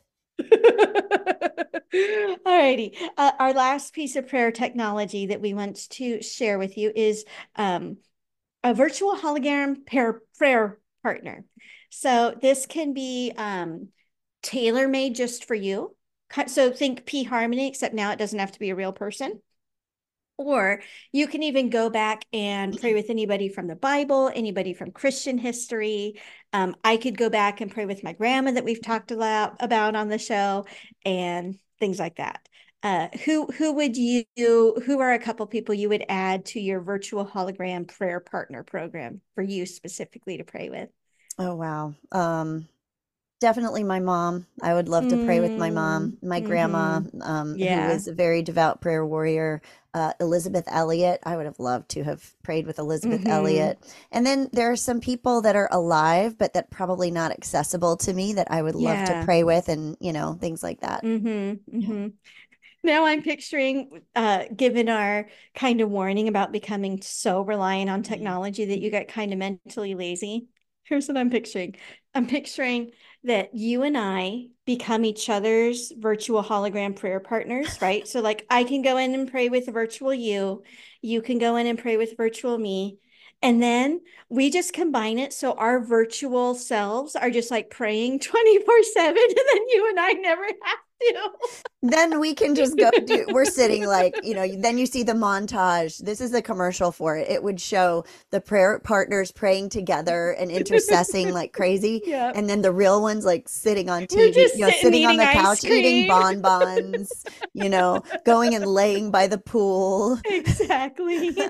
All righty. Uh, our last piece of prayer technology that we want to share with you is um, a virtual hologram pair prayer partner. So this can be um, tailor-made just for you. So think P Harmony, except now it doesn't have to be a real person. Or you can even go back and pray with anybody from the Bible, anybody from Christian history. Um, I could go back and pray with my grandma that we've talked about, about on the show, and things like that. Uh, who who would you who are a couple people you would add to your virtual hologram prayer partner program for you specifically to pray with? Oh, wow. Um, definitely my mom. I would love to pray with my Mm, mom, my grandma, mm-hmm. um, who Yeah. was a very devout prayer warrior. Uh, Elizabeth Elliot. I would have loved to have prayed with Elizabeth Mm-hmm. Elliot. And then there are some people that are alive, but that probably not accessible to me, that I would love to Yeah. pray with, and, you know, things like that. Mm-hmm. Yeah. Mm-hmm. Now I'm picturing, uh, given our kind of warning about becoming so reliant on technology that you get kind of mentally lazy. Here's what I'm picturing. I'm picturing that you and I become each other's virtual hologram prayer partners, right? So like I can go in and pray with virtual you, you can go in and pray with virtual me. And then we just combine it so our virtual selves are just like praying twenty-four seven, and then you and I never have to. Then we can just go do, we're sitting like, you know, then you see the montage. This is the commercial for it. It would show the prayer partners praying together and intercessing like crazy. Yeah. And then the real ones like sitting on We're T V, just you know, sitting sitting on eating the ice couch, eating cream. bonbons, you know, going and laying by the pool. Exactly.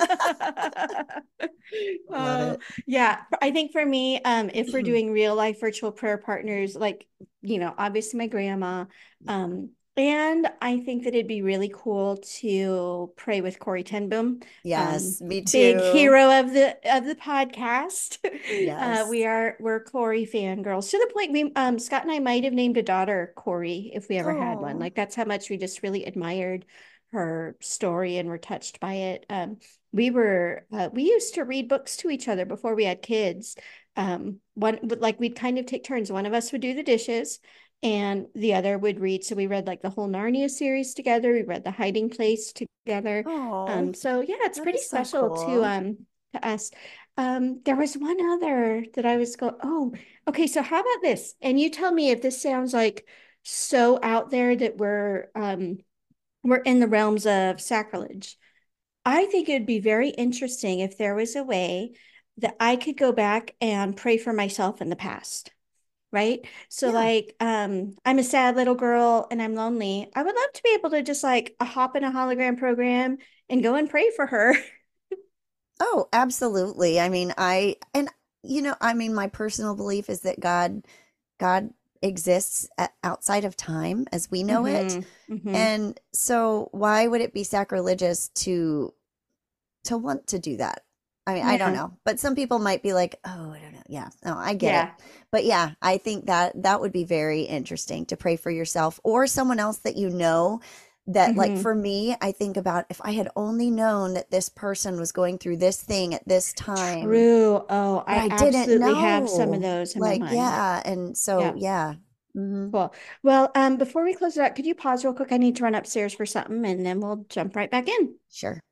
Love Oh, it. yeah. I think for me, um, if we're doing real life virtual prayer partners, like, you know, obviously my grandma, um, and I think that it'd be really cool to pray with Corey Ten Boom, um, Yes, me big too. hero of the of the podcast. Uh, Yes. we are we're Corey fangirls to the point we um Scott and I might have named a daughter Corey if we ever had one. Oh, Like that's how much we just really admired her story and were touched by it. Um, we were uh, we used to read books to each other before we had kids. Um, one like we'd kind of take turns. One of us would do the dishes, and the other would read. So we read like the whole Narnia series together. We read The Hiding Place together. Oh, Um, so yeah, it's that pretty is so special to cool. um to us. Um, there was one other that I was go. Oh, okay. So how about this? And you tell me if this sounds like so out there that we're um we're in the realms of sacrilege. I think it would be very interesting if there was a way that I could go back and pray for myself in the past, right? So Yeah. like um I'm a sad little girl and I'm lonely. I would love to be able to just like a hop in a hologram program and go and pray for her. Oh, absolutely. I mean, I and you know, I mean, my personal belief is that God God exists a- outside of time as we know it. Mm-hmm. Mm-hmm. And so why would it be sacrilegious to to want to do that? I mean, I don't Yeah. know. But some people might be like, "Oh, I don't know." Yeah. No, I get it. Yeah. But yeah, I think that that would be very interesting to pray for yourself or someone else that you know that like Mm-hmm. for me, I think about if I had only known that this person was going through this thing at this time, True. Oh, but I I didn't absolutely have some of know. those in my Like, mind. yeah, and so Yeah. yeah. Mhm. Cool. Well, um, before we close it out, could you pause real quick? I need to run upstairs for something and then we'll jump right back in. Sure.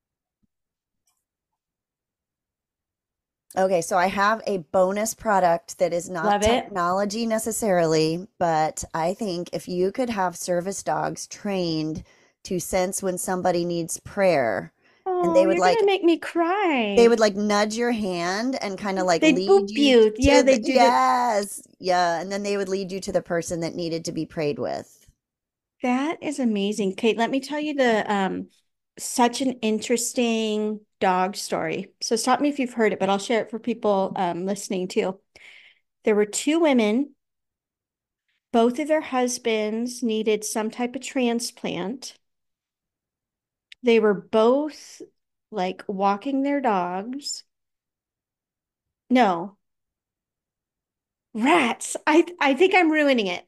Okay, so I have a bonus product that is not Love it. technology necessarily, but I think if you could have service dogs trained to sense when somebody needs prayer, and Oh, they would you're like gonna make me they cry. would like nudge your hand and kind of like They lead boop you you. Yeah, to they the do the yes, yeah, and then they would lead you to the person that needed to be prayed with. that is amazing. Kate, let me tell you the um such an interesting dog story. So stop me if you've heard it, but I'll share it for people um listening too. There were two women, both of their husbands needed some type of transplant. They were both like walking their dogs. No, rats. I I think I'm ruining it.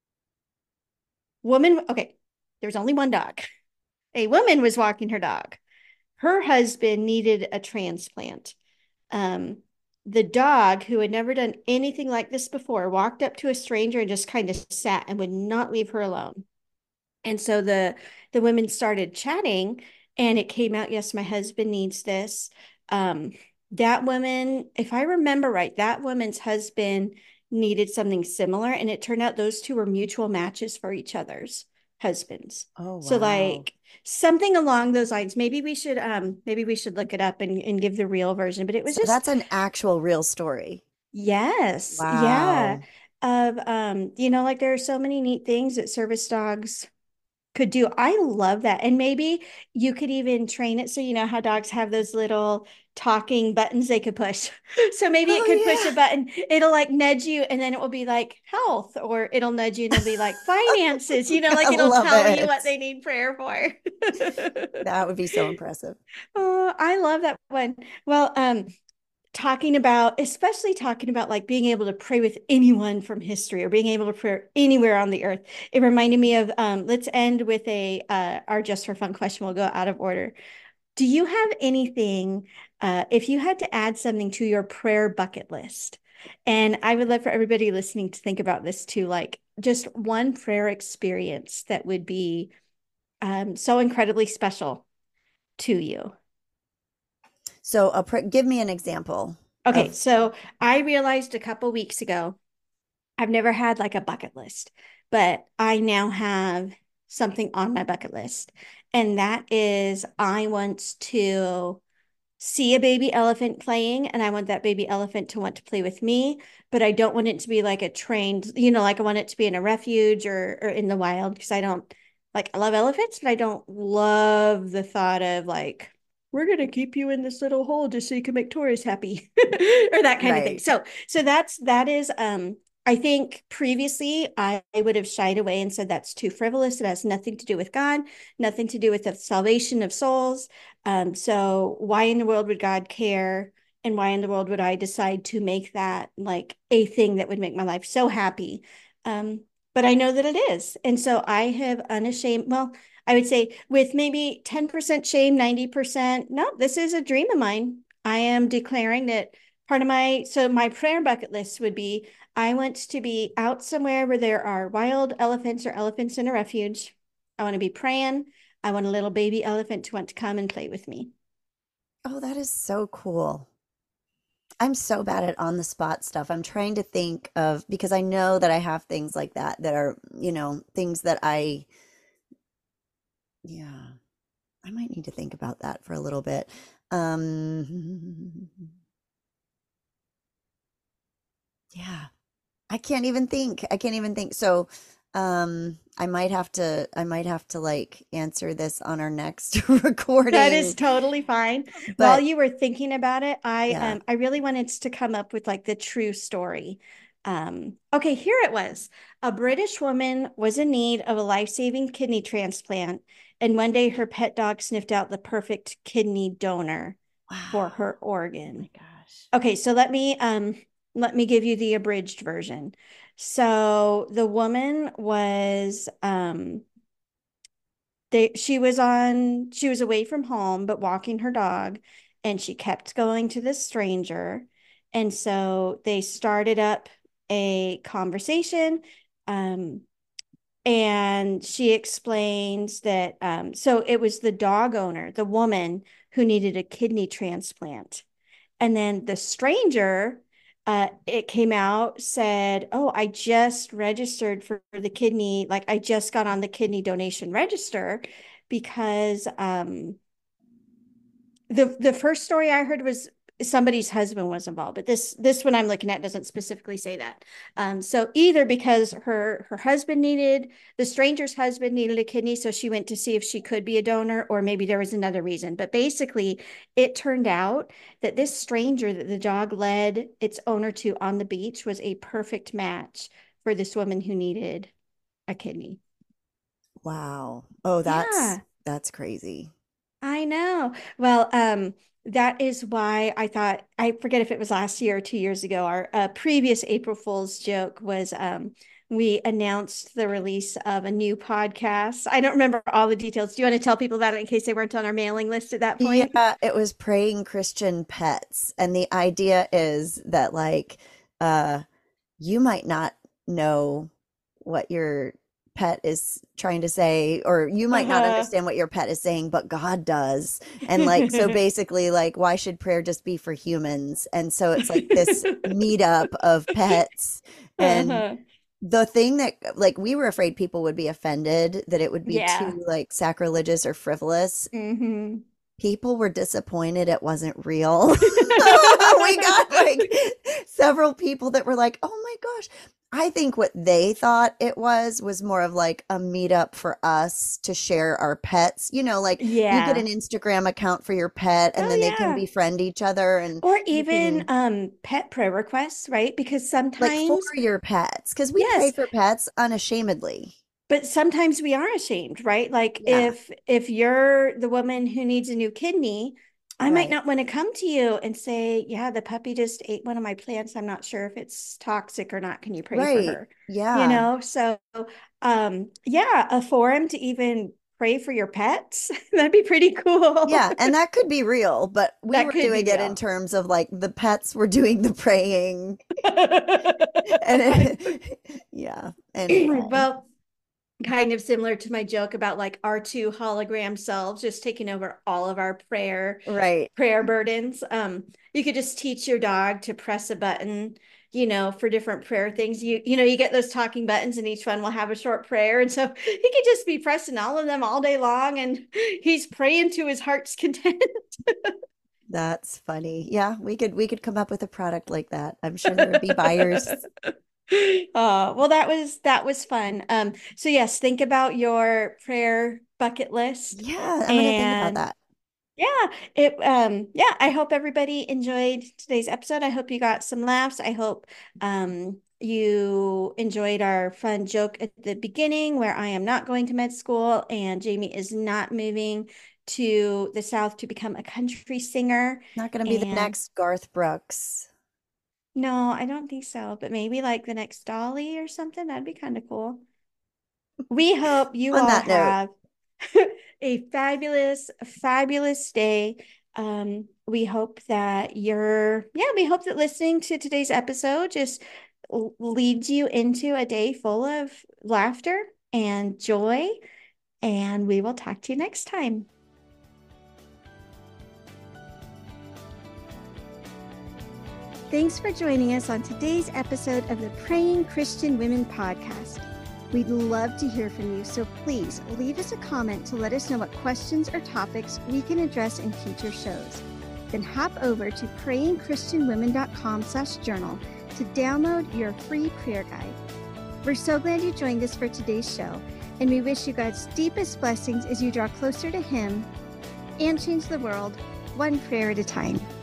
Woman, okay, there's only one dog. A woman was walking her dog. Her husband needed a transplant. Um, the dog, who had never done anything like this before, walked up to a stranger and just kind of sat and would not leave her alone. And so the the women started chatting, and it came out, yes, my husband needs this. Um, that woman, if I remember right, that woman's husband needed something similar, and it turned out those two were mutual matches for each other's husbands. Oh, So wow. like something along those lines. Maybe we should um maybe we should look it up and, and give the real version. But it was So just that's an actual real story. yes, yeah. Wow. Of um, you know, like there are so many neat things that service dogs could do. I love that. And maybe you could even train it so you know how dogs have those little talking buttons they could push. So maybe it could push a Oh, but it'll like nudge you and then it will be like health, or it'll nudge you and it'll be like finances, you know, yeah. like I it'll love tell you what it. they need prayer for. That would be so impressive. Oh, I love that one. Well, um, talking about, especially talking about like being able to pray with anyone from history or being able to pray anywhere on the earth. It reminded me of um, let's end with a uh, our just for fun question. We'll go out of order. Do you have anything, uh, if you had to add something to your prayer bucket list? And I would love for everybody listening to think about this too, like just one prayer experience that would be um, so incredibly special to you. So, a pr- give me an example Okay, of. so I realized a couple weeks ago I've never had like a bucket list, but I now have something on my bucket list. And that is I want to see a baby elephant playing, and I want that baby elephant to want to play with me, but I don't want it to be like a trained, you know, like I want it to be in a refuge or or in the wild because I don't like I love elephants, but I don't love the thought of like we're gonna keep you in this little hole just so you can make tourists happy or that kind of thing. Right. So so that's that is um I think previously I, I would have shied away and said that's too frivolous. It has nothing to do with God, nothing to do with the salvation of souls. Um, so why in the world would God care? And why in the world would I decide to make that like a thing that would make my life so happy? Um, but I know that it is. And so I have unashamed, well, I would say with maybe ten percent shame, ninety percent, no, this is a dream of mine. I am declaring that part of my, so my prayer bucket list would be, I want to be out somewhere where there are wild elephants or elephants in a refuge. I want to be praying. I want a little baby elephant to want to come and play with me. Oh, that is so cool. I'm so bad at on the spot stuff. I'm trying to think of, because I know that I have things like that that are, you know, things that I, yeah, I might need to think about that for a little bit. Um, yeah, I can't even think. I can't even think. So, um, I might have to, I might have to like answer this on our next That is recording. totally fine. While But you were thinking about it, I yeah, um I really wanted to come up with like the true story. Um, okay, here it was. A British woman was in need of a life-saving kidney transplant, and one day her pet dog sniffed out the perfect kidney donor for wow. her Oh my organ. gosh. Okay, so let me um let me give you the abridged version. So the woman was um they she was on she was away from home but walking her dog, and she kept going to this stranger, and so they started up a conversation. um and she explains that um so it was the dog owner, the woman, who needed a kidney transplant. And then the stranger, uh, it came out, said, "Oh, I just registered for the kidney. Like I just got on the kidney donation register because um, the the first story I heard was somebody's husband was involved, but this this one I'm looking at doesn't specifically say that. Um, so either because her her husband needed the stranger's husband needed a kidney, so she went to see if she could be a donor, or maybe there was another reason. But basically, it turned out that this stranger that the dog led its owner to on the beach was a perfect match for this woman who needed a kidney. Wow. Oh, that's Yeah. that's crazy. I know. Well, um, that is why I thought, I forget if it was last year or two years ago, our uh, previous April Fool's joke was um, we announced the release of a new podcast. I don't remember all the details. Do you want to tell people about it in case they weren't on our mailing list at that point? Yeah, it was Praying Christian Pets. And the idea is that like uh you might not know what your pet is trying to say, or you might not Uh-huh. understand what your pet is saying, but God does. And like so basically like why should prayer just be for humans? And so it's like this meetup of pets. And Uh-huh. the thing that like we were afraid people would be offended, that it would be Yeah. too like sacrilegious or frivolous. Hmm. People were disappointed it wasn't real. We got like several people that were like, "Oh my gosh." I think what they thought it was was more of like a meetup for us to share our pets. You know, like you get an Yeah. Instagram account for your pet and Oh, then they can yeah. befriend each other and Or you even can um pet prayer requests, right? Because like for sometimes, your pets because we pray yes, for pets unashamedly. but sometimes we are ashamed, right? Like Yeah, if if you're the woman who needs a new kidney, I might right. not want to come to you and say, "Yeah, the puppy just ate one of my plants. I'm not sure if it's toxic or not. Can you pray for Right. her?" You Yeah. know? So, um, yeah, a forum to even pray for your pets. That'd be pretty cool. Yeah, and that could be real, but we That were could be doing it in real. terms of like the pets were doing the praying. And I it, yeah, anyway. well, kind of similar to my joke about like our two hologram selves just taking over all of our prayer Right. prayer burdens. Um, you could just teach your dog to press a button, you know, for different prayer things. You you know, you get those talking buttons and each one will have a short prayer. And so he could just be pressing all of them all day long and he's praying to his heart's content. That's funny. Yeah, we could we could come up with a product like that. I'm sure there would be buyers. Uh, well, that was that was fun. Um, so yes, think about your prayer bucket list. Yeah, I'm gonna think about And that. yeah, it um yeah, I hope everybody enjoyed today's episode. I hope you got some laughs. I hope um you enjoyed our fun joke at the beginning where I am not going to med school and Jamie is not moving to the South to become a country singer. Not gonna be the And next Garth Brooks. no, I don't think so, but maybe like the next Dolly or something. That'd be kind of cool. We hope you On all that note. have a fabulous, fabulous day. Um, we hope that you're, yeah, we hope that listening to today's episode just l- leads you into a day full of laughter and joy. And we will talk to you next time. Thanks for joining us on today's episode of the Praying Christian Women podcast. We'd love to hear from you, so please leave us a comment to let us know what questions or topics we can address in future shows. Then hop over to prayingchristianwomen.com slash journal to download your free prayer guide. We're so glad you joined us for today's show, and we wish you God's deepest blessings as you draw closer to Him and change the world one prayer at a time.